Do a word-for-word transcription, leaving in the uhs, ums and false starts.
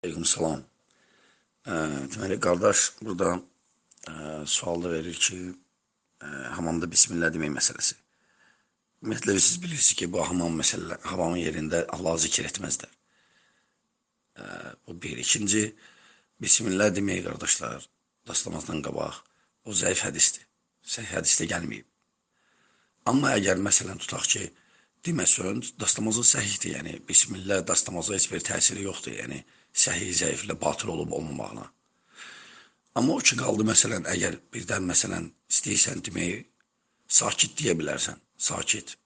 Aleyküm salam. Ə, deməli, qardaş burada ə, sualda verir ki, ə, hamamda bismillah demək məsələsi. Ümumiyyətlə, siz bilirsiniz ki, bu hamam məsələlər, hamamın yerində Allahı zikr etməzlər. Ə, bu bir. İkinci, bismillah demək, qardaşlar, dastamazdan qabaq, o zəif hədisdir. Səhih hədisdə gəlməyib. Amma əgər, məsələn, tutaq ki, deməsən, dastamazı səhihdir, yəni, bismillah dastamazı heç bir təsiri yoxdur, yəni, səhih, zəiflə batıl olub olmamaqla. Amma o ki, qaldı, məsələn, əgər birdən, məsələn, istəyirsən deməyi, sakit deyə bilərsən, sakit.